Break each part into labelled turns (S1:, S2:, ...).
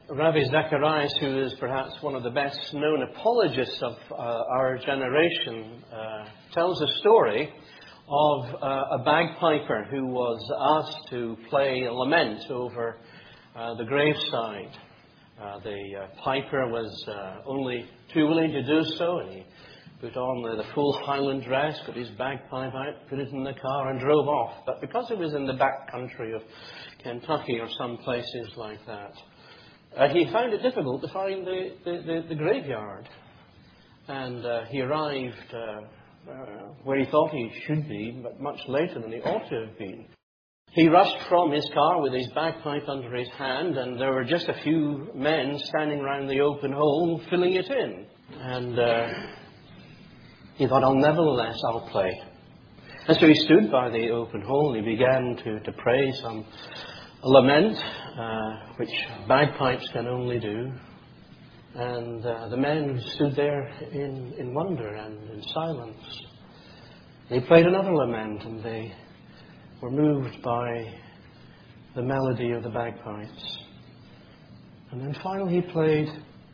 S1: Ravi Zacharias, who is perhaps one of the best known apologists of our generation, tells a story of a bagpiper who was asked to play a lament over the graveside. The piper was only too willing to do so, and he put on the full Highland dress, got his bagpipe out, put it in the car and drove off. But because it was in the back country of Kentucky or some places like that, he found it difficult to find the graveyard. And he arrived where he thought he should be, but much later than he ought to have been. He rushed from his car with his bagpipe under his hand, and there were just a few men standing round the open hole filling it in. And he thought, nevertheless, I'll play. And so he stood by the open hole and he began to pray some lament, which bagpipes can only do. And the men stood there in wonder and in silence. He played another lament, and they were moved by the melody of the bagpipes. And then finally he played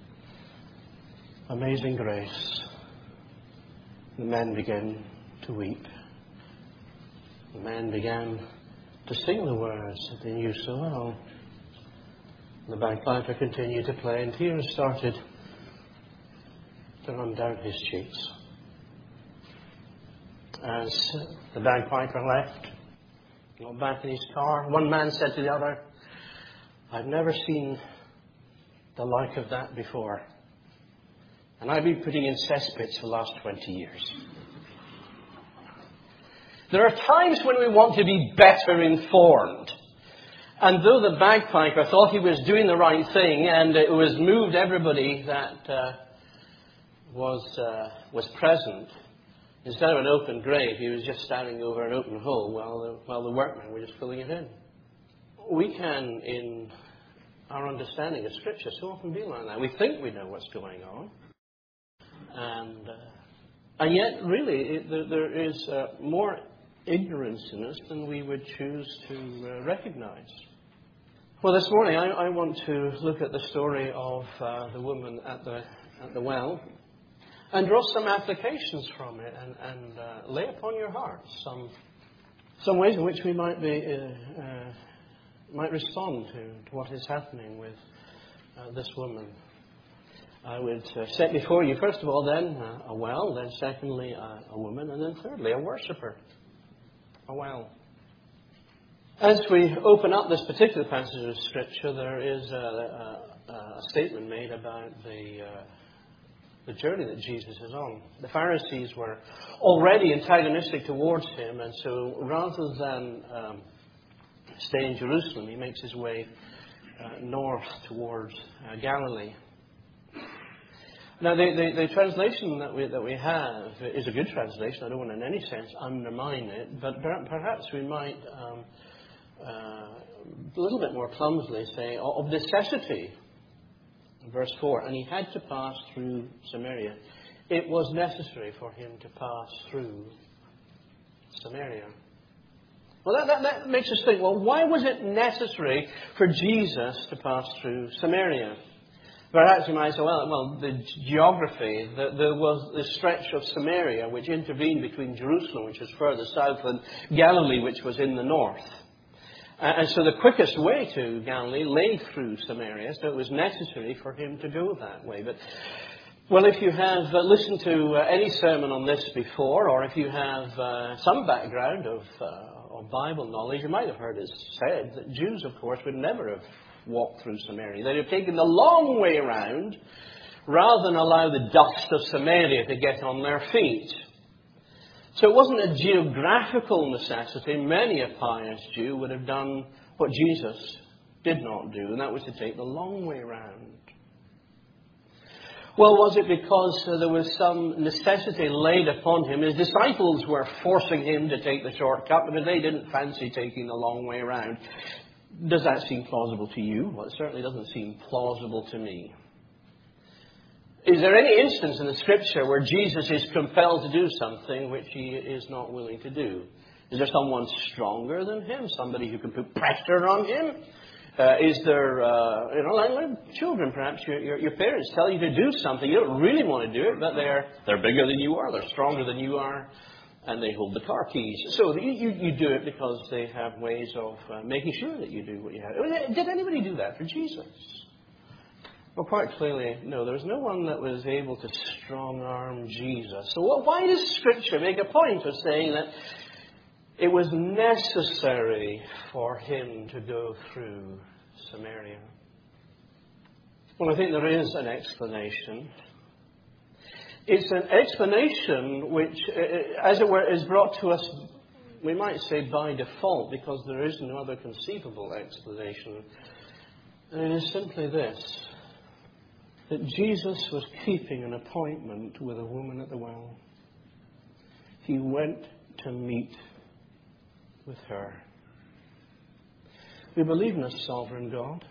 S1: Amazing Grace. The men began to weep. The men began to sing the words that they knew so well. The bagpiper continued to play, and tears started to run down his cheeks. As the bagpiper left, got back in his car, one man said to the other, "I've never seen the like of that before. And I've been putting in cesspits for the last 20 years. There are times when we want to be better informed. And though the bagpiper thought he was doing the right thing, and it was moved everybody that was present, instead of an open grave, he was just standing over an open hole while the workmen were just filling it in. We can, in our understanding of Scripture, so often be like that. We think we know what's going on. And yet, really, there is more ignorance in us than we would choose to recognize. Well, this morning I want to look at the story of the woman at the well and draw some applications from it and lay upon your hearts some ways in which we might respond to what is happening with this woman. I would set before you, first of all, then a well, then secondly a woman, and then thirdly a worshipper. A well. As we open up this particular passage of Scripture, there is a statement made about the journey that Jesus is on. The Pharisees were already antagonistic towards him, and so rather than stay in Jerusalem, he makes his way north towards Galilee. Now, the translation that we have is a good translation. I don't want in any sense undermine it, but perhaps we might a little bit more clumsily say, of necessity. Verse 4, and he had to pass through Samaria. It was necessary for him to pass through Samaria. Well, that makes us think, well, why was it necessary for Jesus to pass through Samaria? Perhaps you might say, well, the geography, there was the stretch of Samaria which intervened between Jerusalem, which was further south, and Galilee, which was in the north. And so the quickest way to Galilee lay through Samaria, so it was necessary for him to go that way. But, well, if you have listened to any sermon on this before, or if you have some background of Bible knowledge, you might have heard it said that Jews, of course, would never have walked through Samaria. They'd have taken the long way around rather than allow the dust of Samaria to get on their feet. So it wasn't a geographical necessity. Many a pious Jew would have done what Jesus did not do, and that was to take the long way around. Well, was it because there was some necessity laid upon him? His disciples were forcing him to take the shortcut because they didn't fancy taking the long way around. Does that seem plausible to you? Well, it certainly doesn't seem plausible to me. Is there any instance in the Scripture where Jesus is compelled to do something which he is not willing to do? Is there someone stronger than him? Somebody who can put pressure on him? Is there, like children perhaps, your parents tell you to do something. You don't really want to do it, but they're bigger than you are, they're stronger than you are, and they hold the car keys. So you do it because they have ways of making sure that you do what you have. Did anybody do that for Jesus? Well, quite clearly, no. There was no one that was able to strong-arm Jesus. So why does Scripture make a point of saying that it was necessary for him to go through Samaria? Well, I think there is an explanation. It's an explanation which, as it were, is brought to us, we might say by default, because there is no other conceivable explanation. And it is simply this: that Jesus was keeping an appointment with a woman at the well. He went to meet with her. We believe in a sovereign God.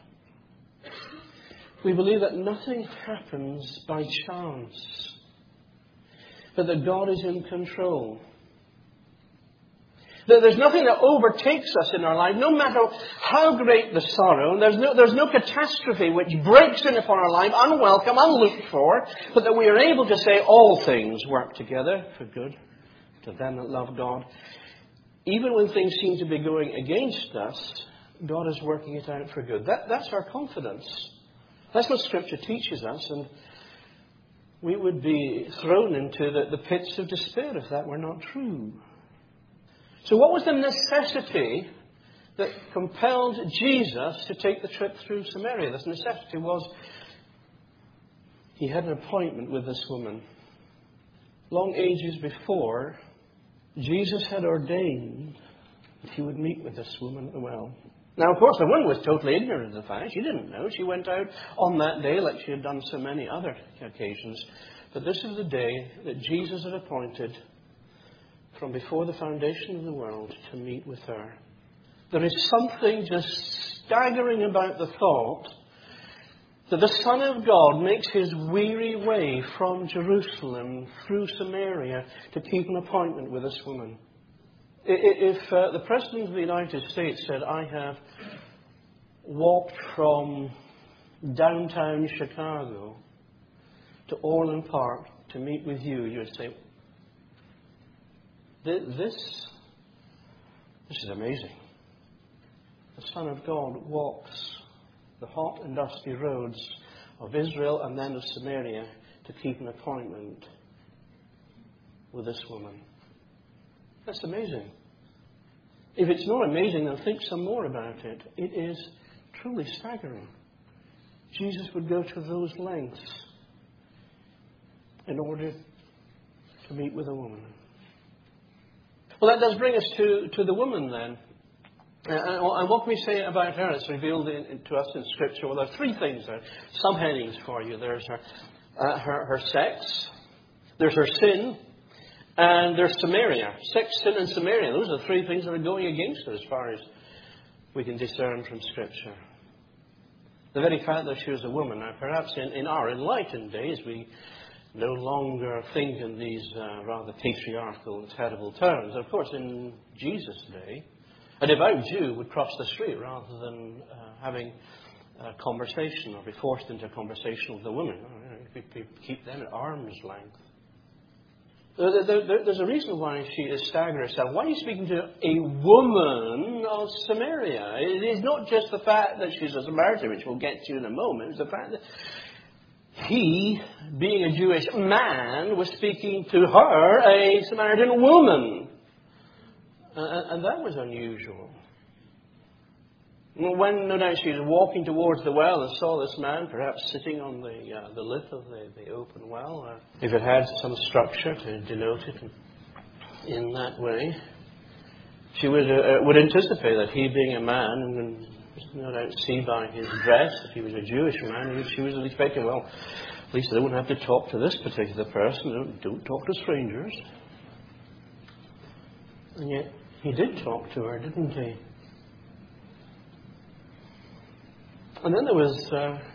S1: We believe that nothing happens by chance, but that God is in control. There's nothing that overtakes us in our life, no matter how great the sorrow. There's no catastrophe which breaks in upon our life, unwelcome, unlooked for, but that we are able to say all things work together for good to them that love God. Even when things seem to be going against us, God is working it out for good. That's our confidence. That's what Scripture teaches us, and we would be thrown into the pits of despair if that were not true. So what was the necessity that compelled Jesus to take the trip through Samaria? This necessity was he had an appointment with this woman. Long ages before, Jesus had ordained that he would meet with this woman at the well. Now, of course, the woman was totally ignorant of the fact. She didn't know. She went out on that day like she had done so many other occasions. But this is the day that Jesus had appointed from before the foundation of the world to meet with her. There is something just staggering about the thought that the Son of God makes his weary way from Jerusalem through Samaria to keep an appointment with this woman. If the President of the United States said, I have walked from downtown Chicago to Orland Park to meet with you, you would say, this is amazing. The Son of God walks the hot and dusty roads of Israel and then of Samaria to keep an appointment with this woman. That's amazing. If it's not amazing, then think some more about it. It is truly staggering. Jesus would go to those lengths in order to meet with a woman. Well, that does bring us to the woman then. And what can we say about her? It's revealed to us in Scripture. Well, there are three things there. Some headings for you. There's her sex, there's her sin, and there's Samaria. Sex, sin, and Samaria. Those are the three things that are going against her as far as we can discern from Scripture. The very fact that she was a woman. Now, perhaps in our enlightened days, we no longer think in these rather patriarchal and terrible terms. Of course, in Jesus' day, a devout Jew would cross the street rather than having a conversation or be forced into a conversation with a woman. Keep them at arm's length. There's a reason why she is staggering herself. Why are you speaking to a woman of Samaria? It is not just the fact that she's a Samaritan, which we'll get to in a moment. It's the fact that he, being a Jewish man, was speaking to her, a Samaritan woman. And that was unusual. When, no doubt, she was walking towards the well and saw this man, perhaps sitting on the lip of the open well, if it had some structure to denote it in that way, she would anticipate that he, being a man, and no doubt see by his dress that he was a Jewish man, she was expecting, well, at least I wouldn't have to talk to this particular person. Don't talk to strangers. And yet, he did talk to her, didn't he? And then there was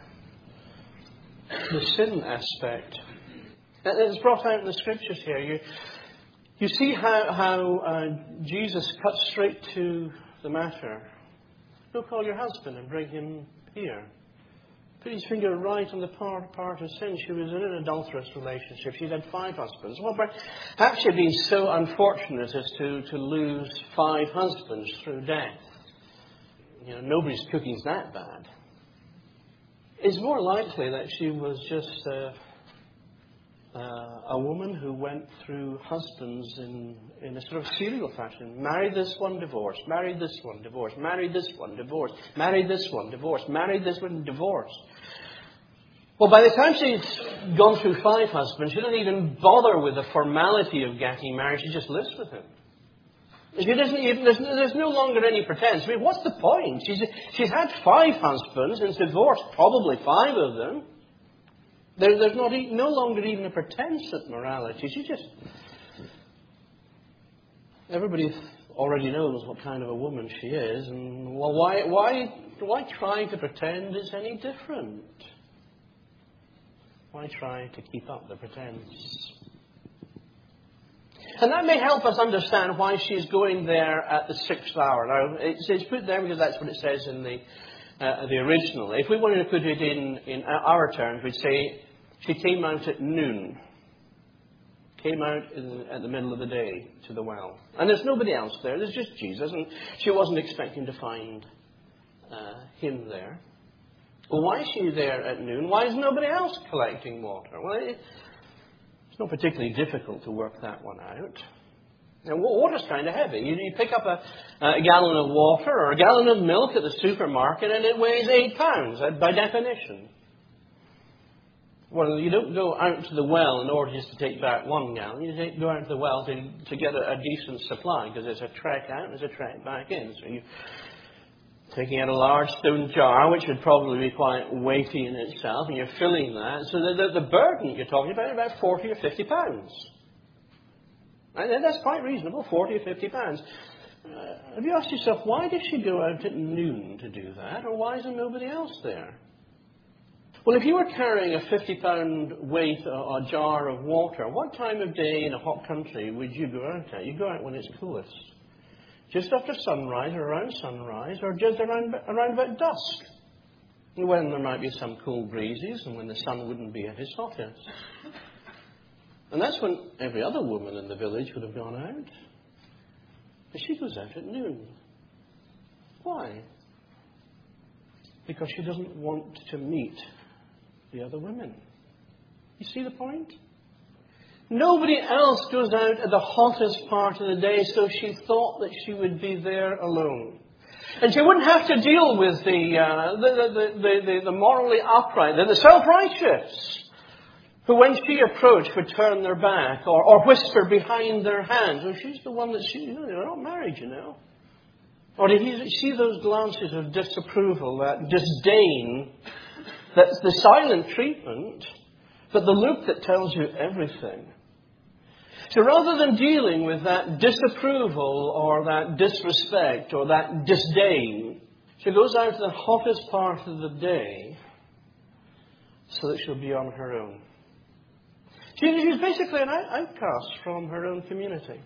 S1: the sin aspect. And it's brought out in the Scriptures here. You see how Jesus cuts straight to the matter Go call your husband and bring him here. Put his finger right on the part of sin. She was in an adulterous relationship. She'd had 5 husbands. Well, perhaps she'd been so unfortunate as to lose 5 husbands through death. Nobody's cooking's that bad. It's more likely that she was just a woman who went through husbands in a sort of serial fashion. Married this one, divorced. Married this one, divorced. Married this one, divorced. Married this one, divorced. Married this one, divorced. Well, by the time she's gone through 5 husbands, she doesn't even bother with the formality of getting married. She just lives with him. There's no longer any pretense. I mean, what's the point? She's had 5 husbands and divorced probably 5 of them. There's no longer even a pretense at morality. Everybody already knows what kind of a woman she is, and well, why try to pretend it's any different? Why try to keep up the pretense? And that may help us understand why she's going there at the 6th hour. Now, it's put there because that's what it says in the original. If we wanted to put it in our terms, we'd say she came out at noon. Came out at the middle of the day to the well. And there's nobody else there. There's just Jesus. And she wasn't expecting to find him there. Well, why is she there at noon? Why is nobody else collecting water? Well, it's not particularly difficult to work that one out. Now, water's kind of heavy. You pick up a gallon of water or a gallon of milk at the supermarket and it weighs 8 pounds by definition. Well, you don't go out to the well in order just to take back 1 gallon. You go out to the well to get a decent supply because there's a trek out and there's a trek back in. So you're taking out a large stone jar, which would probably be quite weighty in itself, and you're filling that. So the burden you're talking about 40 or 50 pounds. And that's quite reasonable, 40 or 50 pounds. Have you asked yourself, why did she go out at noon to do that? Or why is there nobody else there? Well, if you were carrying a 50-pound weight or a jar of water, what time of day in a hot country would you go out at? You go out when it's coolest. Just after sunrise or around sunrise or just around about dusk. When there might be some cool breezes and when the sun wouldn't be at its hottest. And that's when every other woman in the village would have gone out. But she goes out at noon. Why? Because she doesn't want to meet the other women. You see the point? Nobody else goes out at the hottest part of the day, so she thought that she would be there alone. And she wouldn't have to deal with the morally upright, the self-righteous, who when she approached would turn their back or whisper behind their hands. Oh, she's the one they're not married, you know. Or did he see those glances of disapproval, that disdain, that's the silent treatment, but the look that tells you everything? So rather than dealing with that disapproval or that disrespect or that disdain, she goes out to the hottest part of the day so that she'll be on her own. She's basically an outcast from her own community.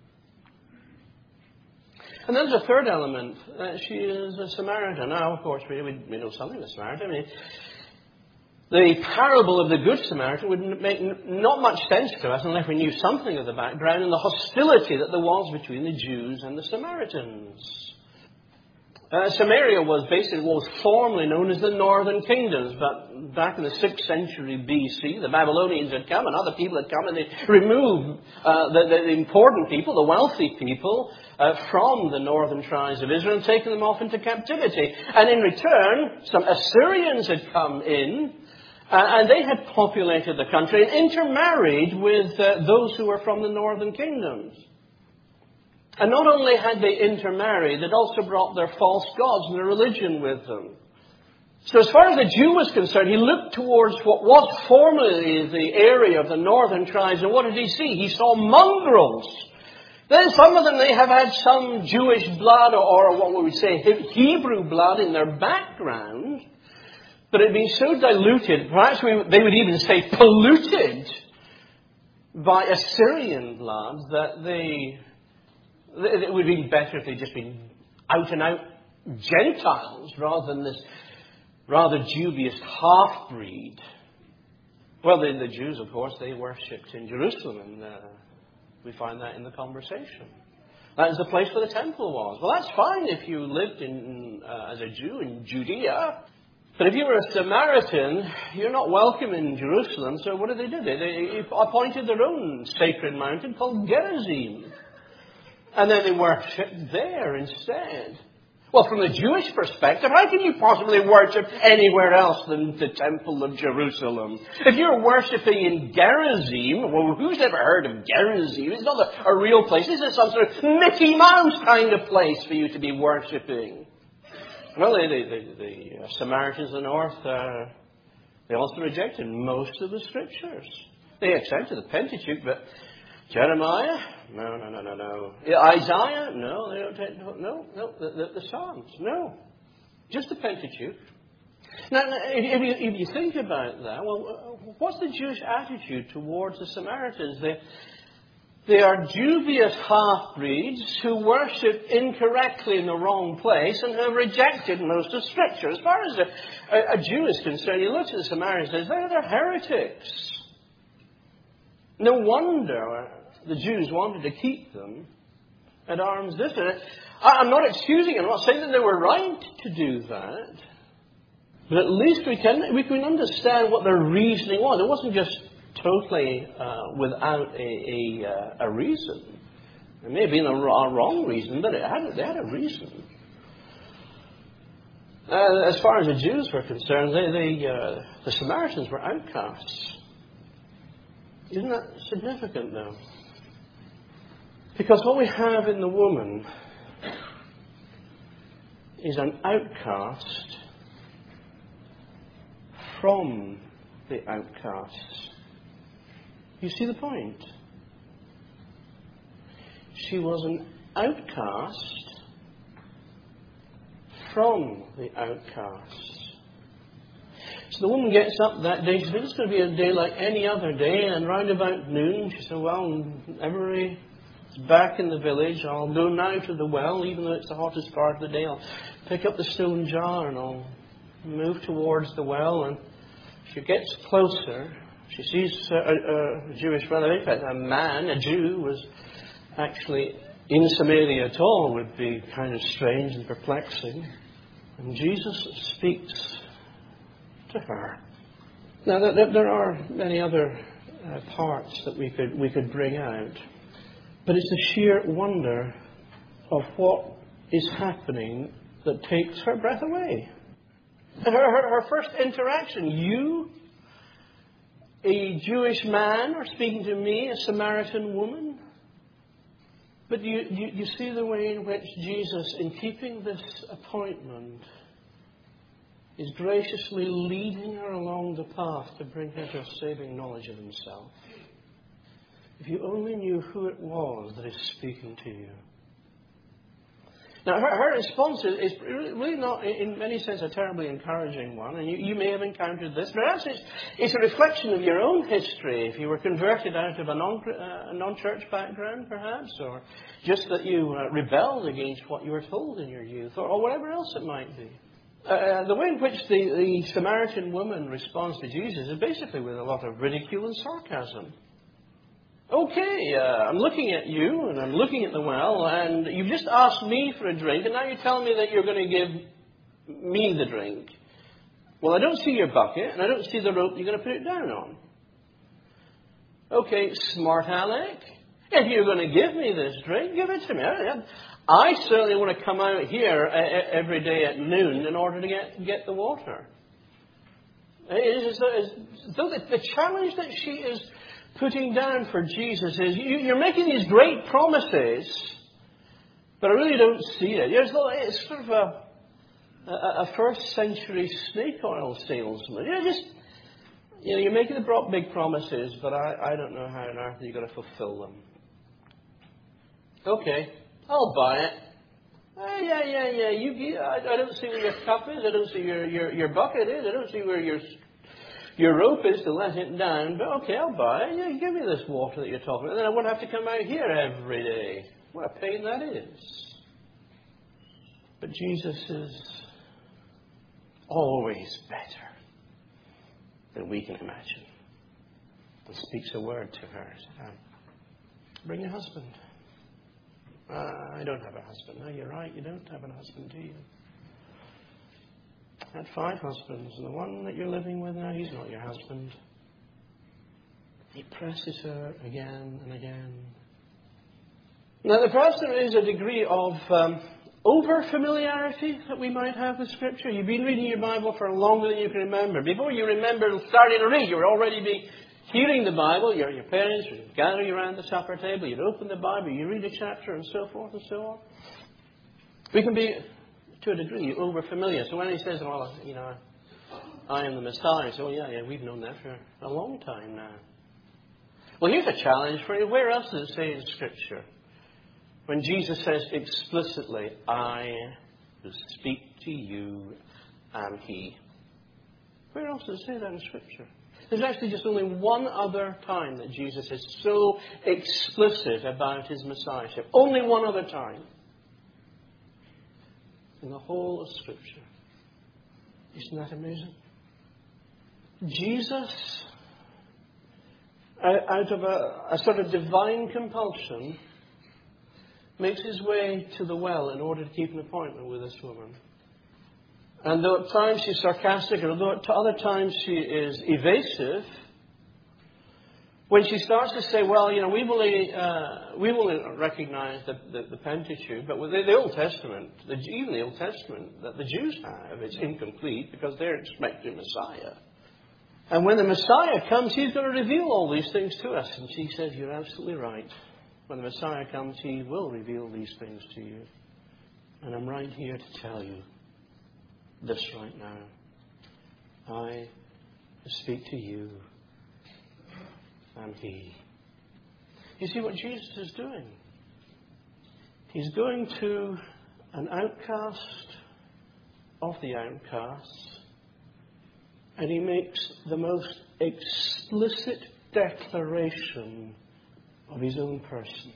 S1: And then there's a third element. She is a Samaritan. Now, of course, we know something of the Samaritan. I mean, the parable of the Good Samaritan would make not much sense to us unless we knew something of the background and the hostility that there was between the Jews and the Samaritans. Samaria was formerly known as the Northern Kingdoms, but back in the 6th century BC, the Babylonians had come and other people had come and they removed the important people, the wealthy people, from the northern tribes of Israel and taken them off into captivity. And in return, some Assyrians had come in and they had populated the country and intermarried with those who were from the northern kingdoms. And not only had they intermarried, they'd also brought their false gods and their religion with them. So as far as the Jew was concerned, he looked towards what was formerly the area of the northern tribes, and what did he see? He saw mongrels. Then some of them, they have had some Jewish blood, or what we would say Hebrew blood in their background, but it had been so diluted, perhaps they would even say polluted, by Assyrian blood, that it would have been better if they'd just been out and out Gentiles rather than this rather dubious half-breed. Well, the Jews, of course, they worshipped in Jerusalem, and we find that in the conversation. That is the place where the temple was. Well, that's fine if you lived as a Jew in Judea. But if you were a Samaritan, you're not welcome in Jerusalem. So what did they do? They appointed their own sacred mountain called Gerizim. And then they worshipped there instead. Well, from the Jewish perspective, how can you possibly worship anywhere else than the Temple of Jerusalem? If you're worshipping in Gerizim, well, who's ever heard of Gerizim? It's not a real place. This is some sort of Mickey Mouse kind of place for you to be worshipping. Well, the Samaritans of the north, they also rejected most of the scriptures. They accepted the Pentateuch, but Jeremiah? No. Isaiah? No, they don't take, no. The Psalms? No. Just the Pentateuch. Now, if you think about that, well, what's the Jewish attitude towards the Samaritans? They are dubious half-breeds who worship incorrectly in the wrong place and have rejected most of Scripture. As far as a Jew is concerned, he looks at the Samaritans and says, they're heretics. No wonder the Jews wanted to keep them at arm's distance. I'm not excusing them. I'm not saying that they were right to do that. But at least we can understand what their reasoning was. It wasn't just totally without a reason. It may have been a wrong reason, but they had a reason. As far as the Jews were concerned, the Samaritans were outcasts. Isn't that significant, though? Because what we have in the woman is an outcast from the outcasts. You see the point? She was an outcast from the outcasts. So the woman gets up that day. She said, it's going to be a day like any other day. And round about noon, she said, well, everybody's back in the village. I'll go now to the well, even though it's the hottest part of the day. I'll pick up the stone jar and I'll move towards the well. And she gets closer. She sees a Jewish relative. In fact, a Jew, was actually in Samaria at all would be kind of strange and perplexing. And Jesus speaks to her. Now, there are many other parts that we could bring out, but it's the sheer wonder of what is happening that takes her breath away. And her first interaction, you, a Jewish man, are speaking to me, a Samaritan woman. But you see the way in which Jesus, in keeping this appointment, is graciously leading her along the path to bring her to a saving knowledge of himself. If you only knew who it was that is speaking to you. Now, her response is really not, in many sense, a terribly encouraging one. And you may have encountered this. Perhaps it's a reflection of your own history. If you were converted out of a non-church background, perhaps, or just that you rebelled against what you were told in your youth, or whatever else it might be. The way in which the Samaritan woman responds to Jesus is basically with a lot of ridicule and sarcasm. Okay, I'm looking at you, and I'm looking at the well, and you've just asked me for a drink, and now you're telling me that you're going to give me the drink. Well, I don't see your bucket, and I don't see the rope you're going to put it down on. Okay, smart aleck. If you're going to give me this drink, give it to me. I certainly want to come out here every day at noon in order to get the water. The challenge that she is putting down for Jesus is, you're making these great promises, but I really don't see it. It's sort of a first century snake oil salesman. You're making the big promises, but I don't know how on earth you're going to fulfill them. Okay, I'll buy it. Yeah. I don't see where your cup is. I don't see your bucket is. I don't see where your rope is to let it down. But okay, I'll buy it. Yeah, give me this water that you're talking about. Then I won't have to come out here every day. What a pain that is. But Jesus is always better than we can imagine. And speaks a word to her. Bring your husband. I don't have a husband. No, you're right. You don't have a husband, do you? I had 5 husbands, and the one that you're living with now, he's not your husband. He presses her again and again. Now, perhaps there is a degree of over-familiarity that we might have with Scripture. You've been reading your Bible for longer than you can remember. Before you remember starting to read, you were already hearing the Bible. Your parents would gather you around the supper table. You'd open the Bible. You read a chapter and so forth and so on. We can be, to a degree, over-familiar. So when he says, well, I am the Messiah, so yeah, we've known that for a long time now. Well, here's a challenge for you. Where else does it say in Scripture? When Jesus says explicitly, I who speak to you am He. Where else does it say that in Scripture? There's actually just only one other time that Jesus is so explicit about His Messiahship. Only one other time. In the whole of Scripture. Isn't that amazing? Jesus, out of a sort of divine compulsion, makes his way to the well in order to keep an appointment with this woman. And though at times she's sarcastic, and although at other times she is evasive, when she starts to say, well, we will recognize the Pentateuch, but with the Old Testament, even the Old Testament that the Jews have, it's incomplete because they're expecting Messiah. And when the Messiah comes, He's going to reveal all these things to us. And she says, you're absolutely right. When the Messiah comes, He will reveal these things to you. And I'm right here to tell you this right now. I speak to you and He. You see what Jesus is doing? He's going to an outcast of the outcasts, and He makes the most explicit declaration of His own person.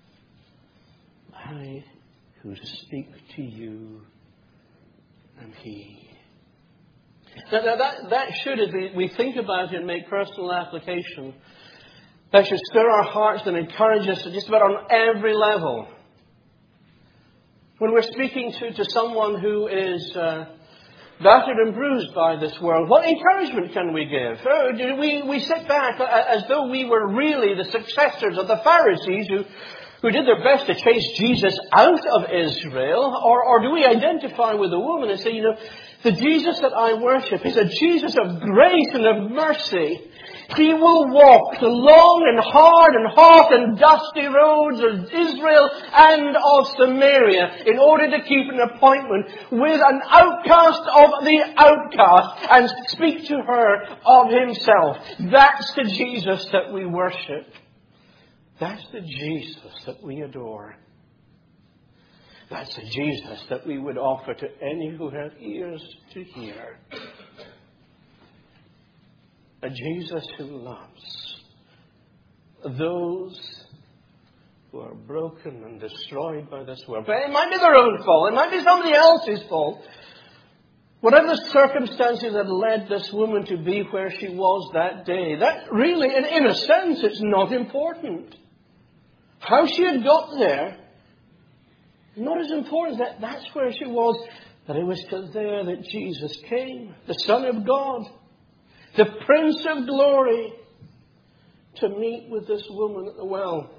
S1: I who speak to you am He. Now that should, as we think about it and make personal application, that should stir our hearts and encourage us just about on every level. When we're speaking to someone who is battered and bruised by this world, what encouragement can we give? Do we sit back as though we were really the successors of the Pharisees who did their best to chase Jesus out of Israel? Or do we identify with the woman and say, the Jesus that I worship is a Jesus of grace and of mercy. He will walk the long and hard and hot and dusty roads of Israel and of Samaria in order to keep an appointment with an outcast of the outcast and speak to her of Himself. That's the Jesus that we worship. That's the Jesus that we adore. That's the Jesus that we would offer to any who have ears to hear. A Jesus who loves those who are broken and destroyed by this world. But it might be their own fault. It might be somebody else's fault. Whatever the circumstances that led this woman to be where she was that day, that really, in a sense, it's not important. How she had got there, not as important. That's where she was. That it was to there that Jesus came, the Son of God, the Prince of Glory, to meet with this woman at the well.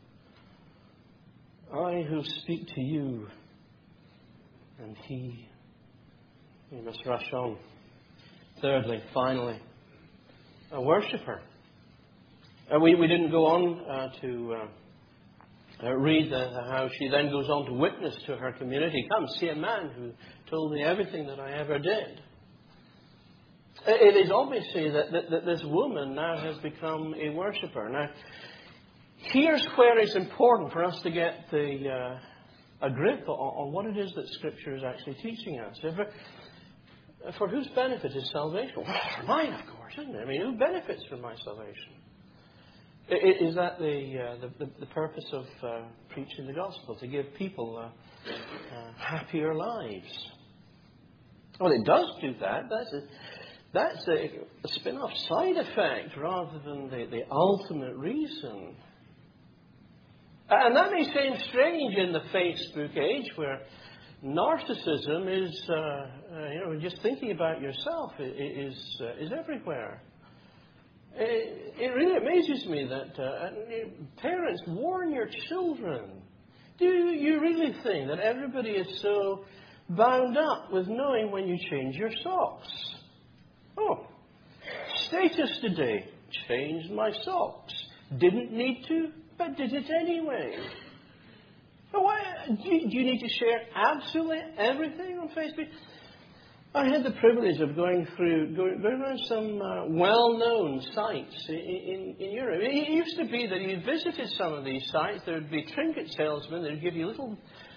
S1: I who speak to you, and He. We must rush on. Thirdly, finally, a worshipper. We didn't go on to read how she then goes on to witness to her community. Come, see a man who told me everything that I ever did. It is obviously that this woman now has become a worshipper. Now, here's where it's important for us to get a grip on what it is that Scripture is actually teaching us. For whose benefit is salvation? Well, for mine, of course, isn't it? I mean, who benefits from my salvation? Is that the purpose of preaching the gospel? To give people happier lives? Well, it does do that. That's a spin-off side effect rather than the ultimate reason. And that may seem strange in the Facebook age where narcissism is, just thinking about yourself is everywhere. It really amazes me that parents warn your children. Do you really think that everybody is so bound up with knowing when you change your socks? Oh, status today, changed my socks. Didn't need to, but did it anyway. Why, do you need to share absolutely everything on Facebook? I had the privilege of going around some well-known sites in Europe. It used to be that you visited some of these sites, there would be trinket salesmen that would give you little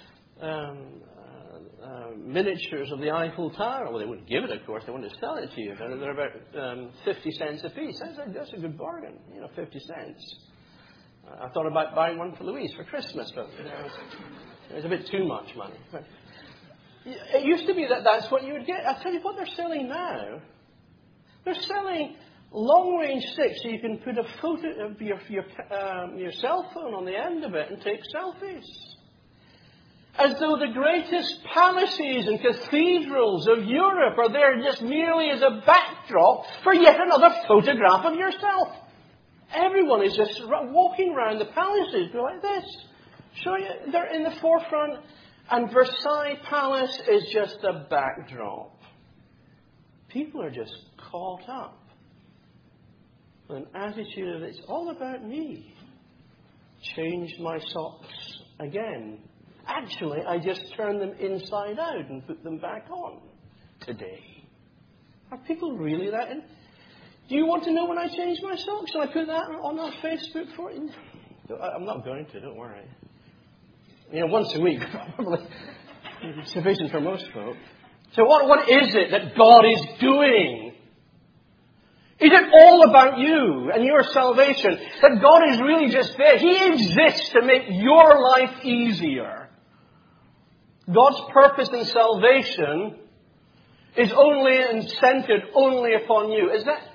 S1: miniatures of the Eiffel Tower. Well, they wouldn't give it, of course. They wanted to sell it to you. They're about 50 cents a piece. That's a good bargain, 50 cents. I thought about buying one for Louise for Christmas, but it was a bit too much money. But it used to be that's what you would get. I'll tell you what they're selling now. They're selling long-range sticks so you can put a photo of your cell phone on the end of it and take selfies. As though the greatest palaces and cathedrals of Europe are there just merely as a backdrop for yet another photograph of yourself. Everyone is just walking around the palaces go like this. Show you, they're in the forefront, and Versailles Palace is just a backdrop. People are just caught up with an attitude of it's all about me. Changed my socks again. Actually, I just turned them inside out and put them back on today. Are people really that in? Do you want to know when I change my socks? Shall I put that on our Facebook for you? I'm not going to, don't worry. Once a week, probably sufficient for most folk. So what is it that God is doing? Is it all about you and your salvation? That God is really just there. He exists to make your life easier. God's purpose in salvation is only and centered only upon you.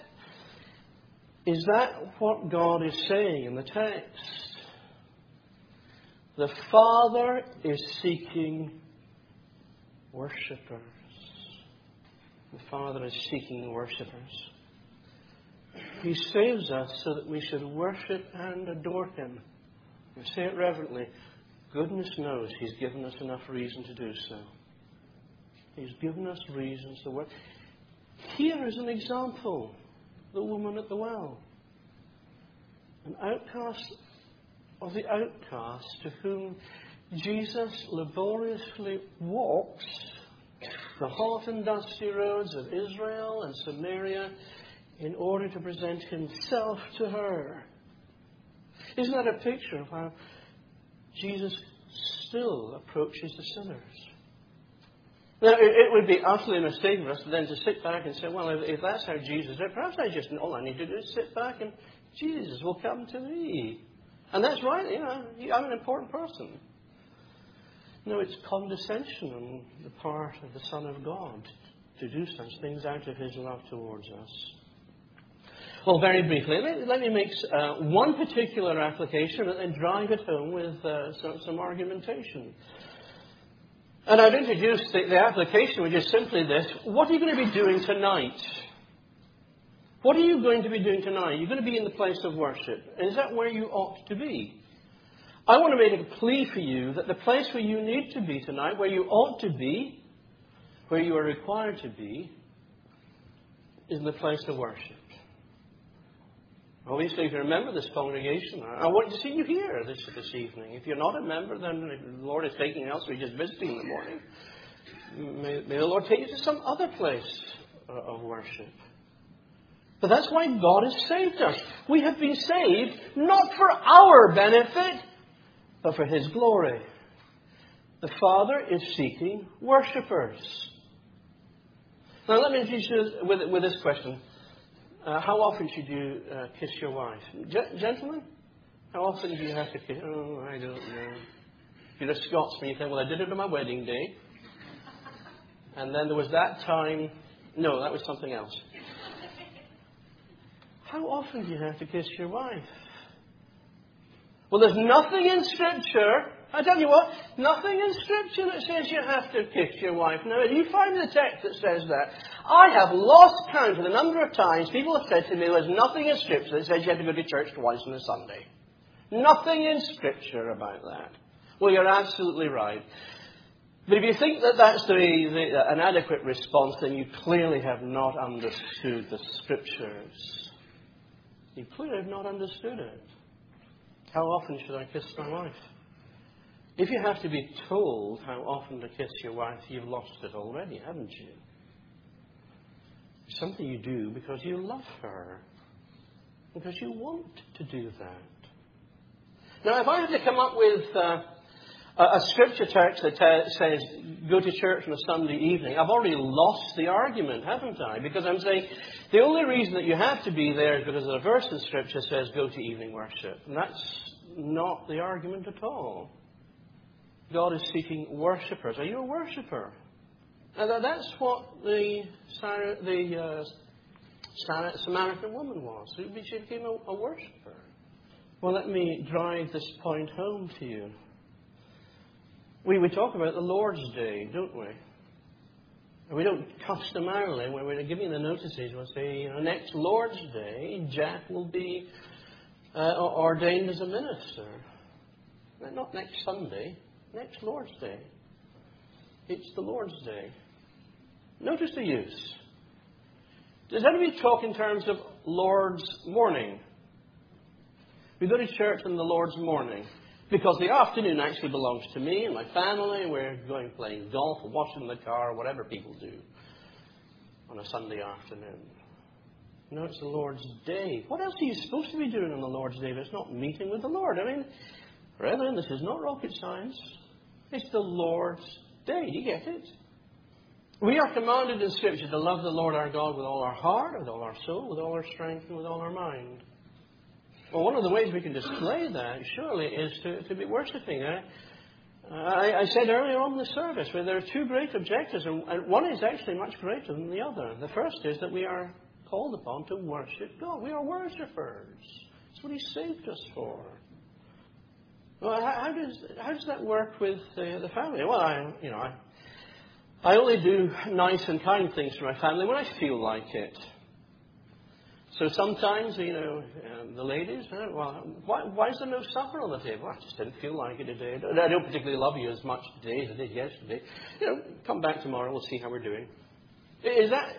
S1: Is that what God is saying in the text? The Father is seeking worshippers. The Father is seeking worshippers. He saves us so that we should worship and adore Him. We say it reverently. Goodness knows He's given us enough reason to do so. He's given us reasons to worship. Here is an example. The woman at the well. An outcast of the outcast to whom Jesus laboriously walks the hot and dusty roads of Israel and Samaria in order to present Himself to her. Isn't that a picture of how Jesus still approaches the sinners? Now, it would be utterly a mistake for us then to sit back and say, well, if that's how Jesus did, perhaps all I need to do is sit back and Jesus will come to me. And that's right, I'm an important person. No, it's condescension on the part of the Son of God to do such things out of His love towards us. Well, very briefly, let me make one particular application and then drive it home with some argumentation. And I'd introduce the application, which is simply this. What are you going to be doing tonight? What are you going to be doing tonight? You're going to be in the place of worship. Is that where you ought to be? I want to make a plea for you that the place where you need to be tonight, where you ought to be, where you are required to be, is in the place of worship. Obviously, if you remember this congregation, I want to see you here this evening. If you're not a member, then the Lord is taking us. We're just visiting in the morning. May the Lord take you to some other place of worship. But that's why God has saved us. We have been saved not for our benefit, but for His glory. The Father is seeking worshippers. Now let me introduce you with this question. How often should you kiss your wife? Gentlemen, how often do you have to kiss? Oh, I don't know. If you're a Scotsman, you think, well, I did it on my wedding day. And then there was that time. No, that was something else. How often do you have to kiss your wife? Well, there's nothing in Scripture. I tell you what, nothing in Scripture that says you have to kiss your wife. Now, if you find the text that says that, I have lost count of the number of times people have said to me, there's nothing in Scripture that says you have to go to church twice on a Sunday. Nothing in Scripture about that. Well, you're absolutely right. But if you think that that's an adequate response, then you clearly have not understood the Scriptures. You clearly have not understood it. How often should I kiss my wife? If you have to be told how often to kiss your wife, you've lost it already, haven't you? It's something you do because you love her. Because you want to do that. Now, if I had to come up with a scripture text that says, go to church on a Sunday evening, I've already lost the argument, haven't I? Because I'm saying, the only reason that you have to be there is because a verse in Scripture says, go to evening worship. And that's not the argument at all. God is seeking worshippers. Are you a worshipper? Now, that's what the Samaritan woman was. She became a worshipper. Well, let me drive this point home to you. We talk about the Lord's Day, don't we? We don't customarily, when we're giving the notices, we'll say, next Lord's Day, Jack will be ordained as a minister. Not next Sunday, next Lord's Day. It's the Lord's Day. Notice the use. Does anybody talk in terms of Lord's morning? We go to church on the Lord's morning because the afternoon actually belongs to me and my family. We're going playing golf or washing the car or whatever people do on a Sunday afternoon. No, it's the Lord's Day. What else are you supposed to be doing on the Lord's Day if it's not meeting with the Lord? I mean, brethren, this is not rocket science. It's the Lord's Day. Do you get it? We are commanded in Scripture to love the Lord our God with all our heart, with all our soul, with all our strength, and with all our mind. Well, one of the ways we can display that, surely, is to be worshipping. I said earlier on in the service where there are two great objectives, and one is actually much greater than the other. The first is that we are called upon to worship God. We are worshippers. That's what He saved us for. Well, how does that work with the family? Well, I only do nice and kind things for my family when I feel like it. So sometimes, the ladies, well, why is there no supper on the table? I just didn't feel like it today. I don't particularly love you as much today as I did yesterday. Come back tomorrow, we'll see how we're doing. Is that,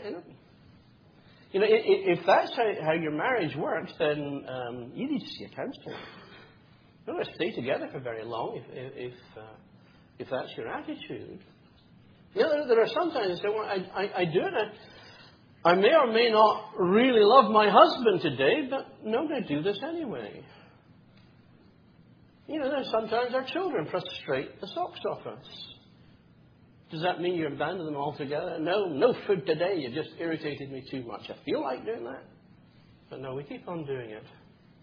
S1: if that's how your marriage works, then you need to see a counselor. You don't have to stay together for very long if that's your attitude. There are sometimes I say, well, I do it. I may or may not really love my husband today, but no, I'm going to do this anyway. Sometimes our children frustrate the socks off us. Does that mean you abandon them altogether? No food today. You just irritated me too much. I feel like doing that. But no, we keep on doing it.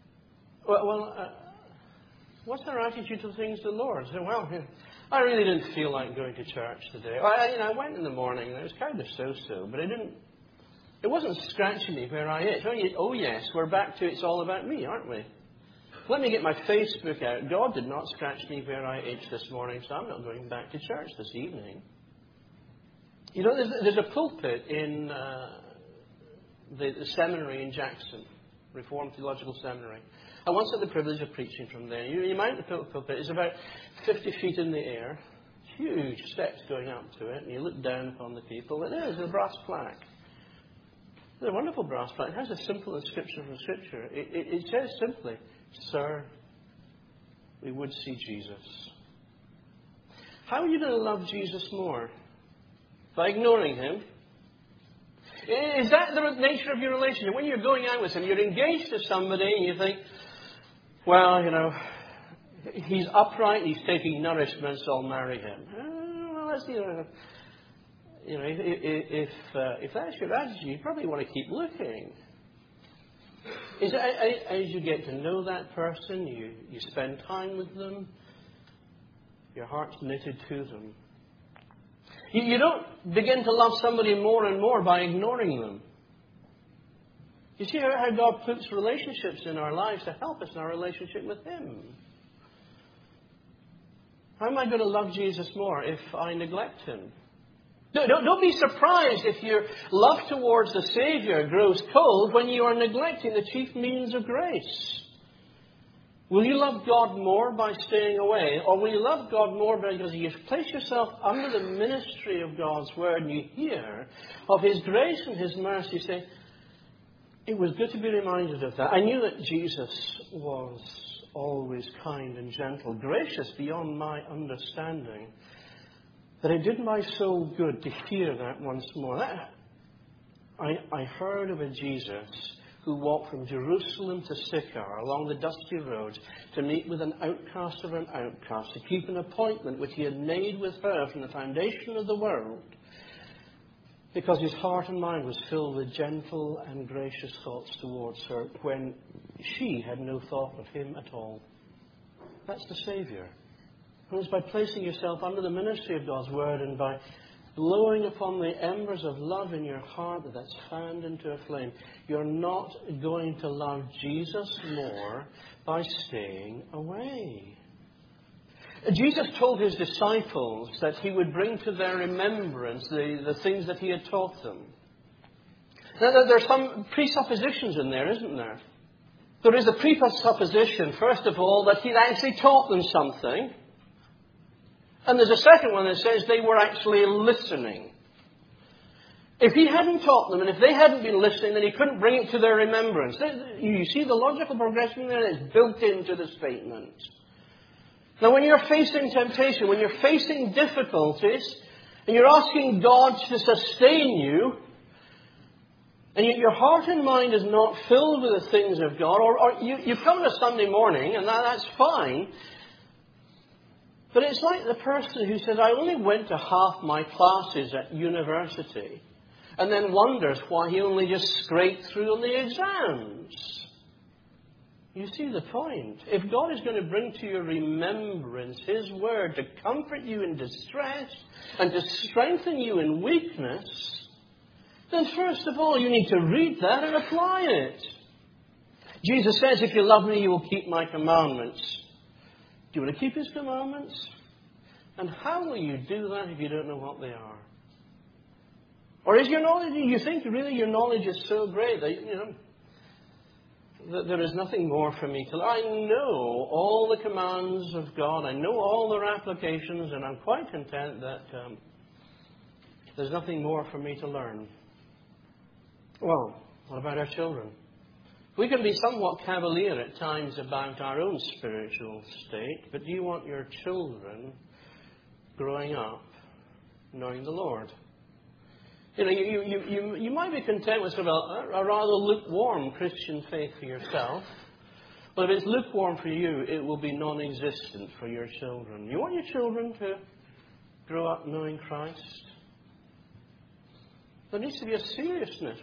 S1: What's our attitude to things of the Lord? So, I really didn't feel like going to church today. I went in the morning and it was kind of so-so, but it wasn't scratching me where I itch. Oh yes, we're back to it's all about me, aren't we? Let me get my Facebook out. God did not scratch me where I itch this morning, so I'm not going back to church this evening. There's a pulpit in the seminary in Jackson, Reformed Theological Seminary. I once had the privilege of preaching from there. You mount the pulpit. It's about 50 feet in the air. Huge steps going up to it. And you look down upon the people. And there's a brass plaque. It's a wonderful brass plaque. It has a simple inscription from Scripture. It says simply, Sir, we would see Jesus. How are you going to love Jesus more? By ignoring Him? Is that the nature of your relationship? When you're going out with Him, you're engaged to somebody and you think, well, he's upright, he's taking nourishment, so I'll marry him. If that's your attitude, you probably want to keep looking. is as you get to know that person, you spend time with them, your heart's knitted to them. You don't begin to love somebody more and more by ignoring them. You see how God puts relationships in our lives to help us in our relationship with Him. How am I going to love Jesus more if I neglect Him? Don't be surprised if your love towards the Savior grows cold when you are neglecting the chief means of grace. Will you love God more by staying away? Or will you love God more because you place yourself under the ministry of God's Word and you hear of His grace and His mercy? Say, it was good to be reminded of that. I knew that Jesus was always kind and gentle, gracious beyond my understanding. But it did my soul good to hear that once more. I heard of a Jesus who walked from Jerusalem to Sychar along the dusty road to meet with an outcast of an outcast, to keep an appointment which He had made with her from the foundation of the world, because His heart and mind was filled with gentle and gracious thoughts towards her when she had no thought of Him at all. That's the Saviour. And it's by placing yourself under the ministry of God's Word and by blowing upon the embers of love in your heart that's fanned into a flame. You're not going to love Jesus more by staying away. Jesus told His disciples that He would bring to their remembrance the things that He had taught them. Now, there's some presuppositions in there, isn't there? There is a presupposition, first of all, that He'd actually taught them something. And there's a second one that says they were actually listening. If He hadn't taught them and if they hadn't been listening, then He couldn't bring it to their remembrance. You see the logical progression there is built into the statement. Now, when you're facing temptation, when you're facing difficulties, and you're asking God to sustain you, and your heart and mind is not filled with the things of God, or you come to Sunday morning, and that's fine. But it's like the person who says, I only went to half my classes at university, and then wonders why he only just scraped through on the exams. You see the point. If God is going to bring to your remembrance His Word to comfort you in distress and to strengthen you in weakness, then first of all you need to read that and apply it. Jesus says, if you love me, you will keep my commandments. Do you want to keep His commandments? And how will you do that if you don't know what they are? Or is your knowledge, you think really your knowledge is so great that, that there is nothing more for me to learn? I know all the commands of God. I know all their applications, and I'm quite content that there's nothing more for me to learn. Well, what about our children? We can be somewhat cavalier at times about our own spiritual state, but do you want your children growing up knowing the Lord? You might be content with sort of a rather lukewarm Christian faith for yourself, but if it's lukewarm for you, it will be non-existent for your children. You want your children to grow up knowing Christ? There needs to be a seriousness.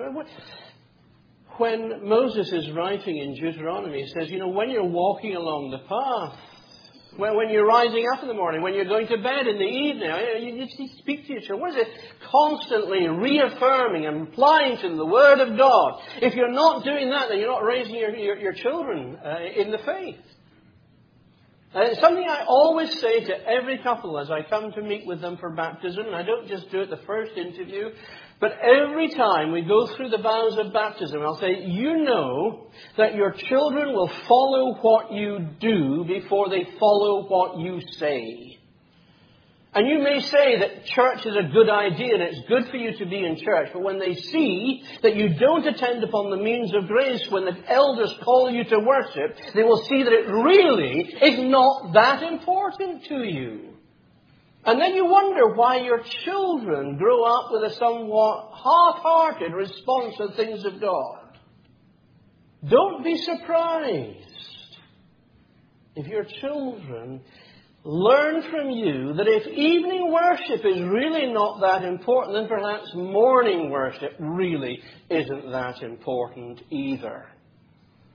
S1: When Moses is writing in Deuteronomy, he says, when you're walking along the path, when you're rising up in the morning, when you're going to bed in the evening, you speak to your children. What is it? Constantly reaffirming and applying to the Word of God. If you're not doing that, then you're not raising your children in the faith. It's something I always say to every couple as I come to meet with them for baptism, and I don't just do it the first interview, but every time we go through the vows of baptism, I'll say, you know that your children will follow what you do before they follow what you say. And you may say that church is a good idea and it's good for you to be in church, but when they see that you don't attend upon the means of grace when the elders call you to worship, they will see that it really is not that important to you. And then you wonder why your children grow up with a somewhat half-hearted response to things of God. Don't be surprised if your children learn from you that if evening worship is really not that important, then perhaps morning worship really isn't that important either.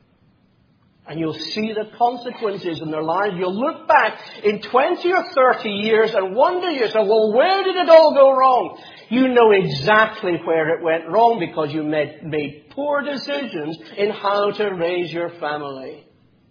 S1: And you'll see the consequences in their lives. You'll look back in 20 or 30 years and wonder yourself, well, where did it all go wrong? You know exactly where it went wrong because you made poor decisions in how to raise your family.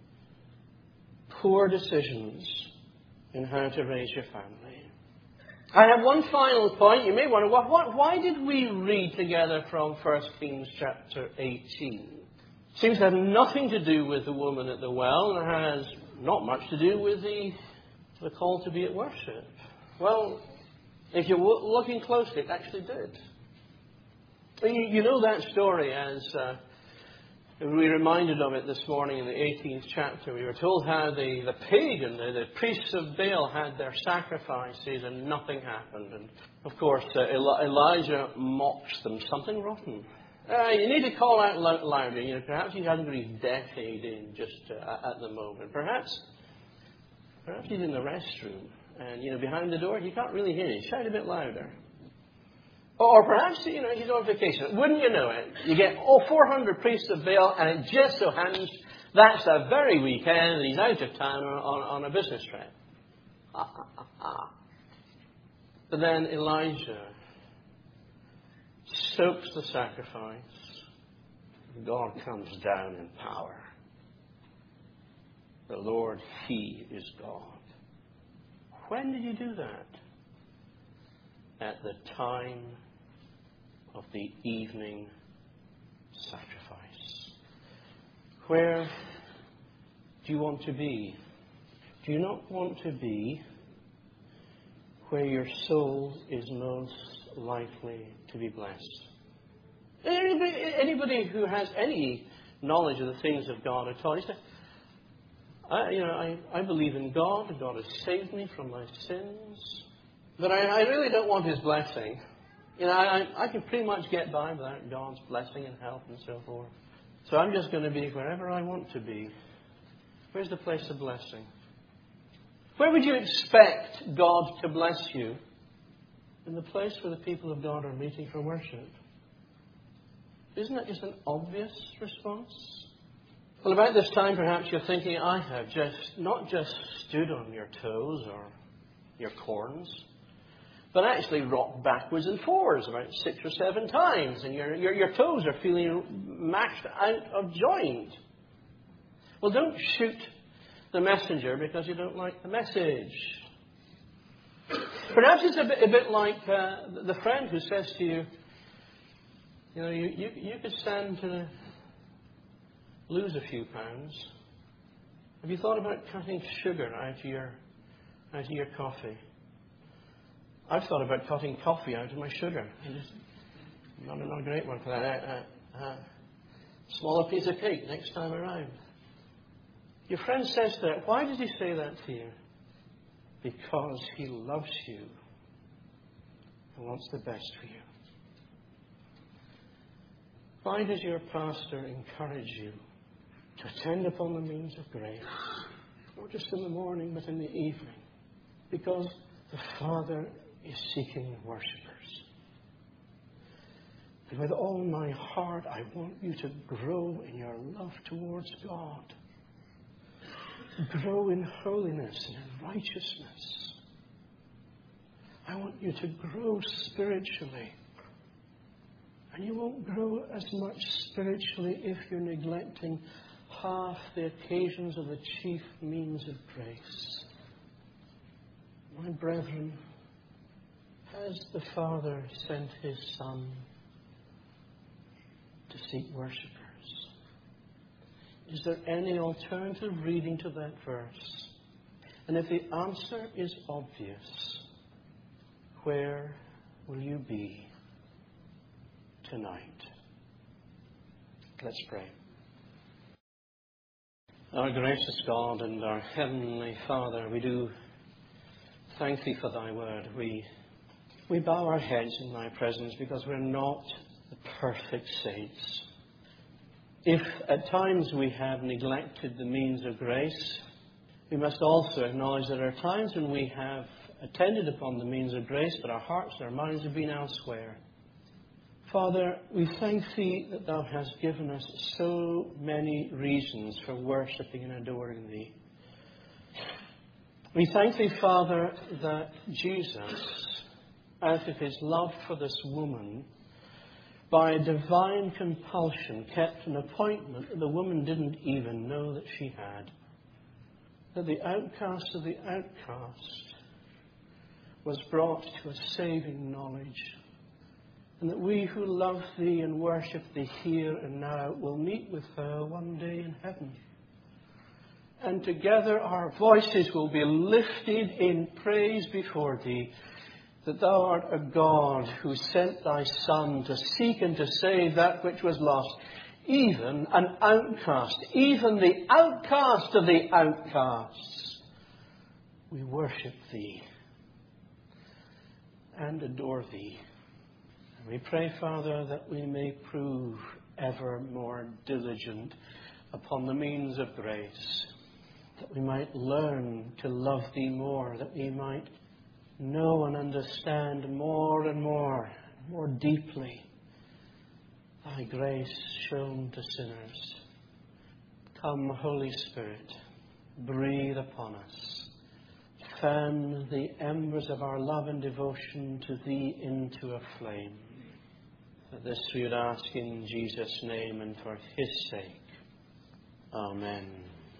S1: Poor decisions in how to raise your family. I have one final point. You may wonder, why did we read together from 1 Kings chapter 18? Seems to have nothing to do with the woman at the well, and has not much to do with the call to be at worship. Well, if you're looking closely, it actually did. You know that story as we were reminded of it this morning in the 18th chapter. We were told how the pagan, the priests of Baal, had their sacrifices and nothing happened. And of course, Elijah mocks them. Something rotten. You need to call out louder. Perhaps he hasn't got his death aid in just at the moment. Perhaps he's in the restroom and behind the door he can't really hear you. Shout a bit louder. Or perhaps he's on vacation. Wouldn't you know it? You get 400 priests of Baal, and it just so happens that's a very weekend and he's out of town on a business trip. But then Elijah soaks the sacrifice. God comes down in power. The Lord, He is God. When did He do that? At the time of the evening sacrifice. Where do you want to be? Do you not want to be where your soul is most likely to be blessed? Anybody who has any knowledge of the things of God at all, you say, I believe in God, and God has saved me from my sins, but I really don't want His blessing. I can pretty much get by without God's blessing and help and so forth. So I'm just going to be wherever I want to be. Where's the place of blessing? Where would you expect God to bless you? In the place where the people of God are meeting for worship. Isn't that just an obvious response? Well, about this time, perhaps you're thinking, I have not just stood on your toes or your corns, but actually rocked backwards and forwards about 6 or 7 times, and your toes are feeling mashed out of joint. Well, don't shoot the messenger because you don't like the message. Perhaps it's a bit like the friend who says to you, you could stand to lose a few pounds. Have you thought about cutting sugar out of your coffee? I've thought about cutting coffee out of my sugar. Not a great one for that. Smaller piece of cake next time around. Your friend says that. Why does he say that to you? Because he loves you and wants the best for you. Why does your pastor encourage you to attend upon the means of grace? Not just in the morning, but in the evening. Because the Father is seeking worshippers. And with all my heart, I want you to grow in your love towards God. Grow in holiness and in righteousness. I want you to grow spiritually. And you won't grow as much spiritually if you're neglecting half the occasions of the chief means of grace. My brethren, has the Father sent His Son to seek worshippers? Is there any alternative reading to that verse? And if the answer is obvious, where will you be tonight? Let's pray. Our gracious God and our Heavenly Father, we do thank Thee for Thy word. We bow our heads in Thy presence because we're not the perfect saints. If at times we have neglected the means of grace, we must also acknowledge that there are times when we have attended upon the means of grace, but our hearts and our minds have been elsewhere. Father, we thank Thee that Thou hast given us so many reasons for worshipping and adoring Thee. We thank Thee, Father, that Jesus, out of His love for this woman, by divine compulsion, kept an appointment that the woman didn't even know that she had. That the outcast of the outcast was brought to a saving knowledge. And that we who love Thee and worship Thee here and now will meet with her one day in heaven. And together our voices will be lifted in praise before Thee, that Thou art a God who sent Thy Son to seek and to save that which was lost, even an outcast, even the outcast of the outcasts. We worship Thee and adore Thee. And we pray, Father, that we may prove ever more diligent upon the means of grace, that we might learn to love Thee more, that we might know and understand more and more deeply Thy grace shown to sinners. Come, Holy Spirit, breathe upon us. Fan the embers of our love and devotion to Thee into a flame. For this we would ask in Jesus' name and for His sake. Amen.